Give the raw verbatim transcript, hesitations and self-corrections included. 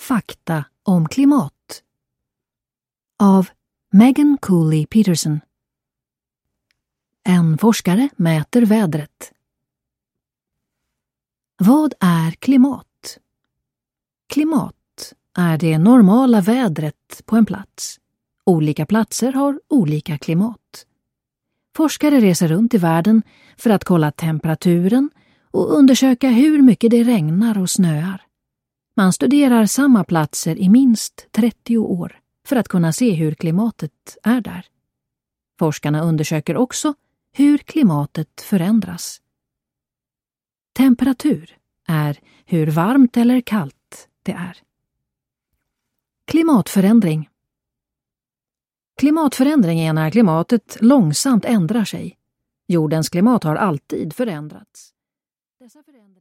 Fakta om klimat av Megan Cooley Peterson. En forskare mäter vädret. Vad är klimat? Klimat är det normala vädret på en plats. Olika platser har olika klimat. Forskare reser runt i världen för att kolla temperaturen och undersöka hur mycket det regnar och snöar. Man studerar samma platser i minst trettio år för att kunna se hur klimatet är där. Forskarna undersöker också hur klimatet förändras. Temperatur är hur varmt eller kallt det är. Klimatförändring. Klimatförändring är när klimatet långsamt ändrar sig. Jordens klimat har alltid förändrats. Dessa förändringar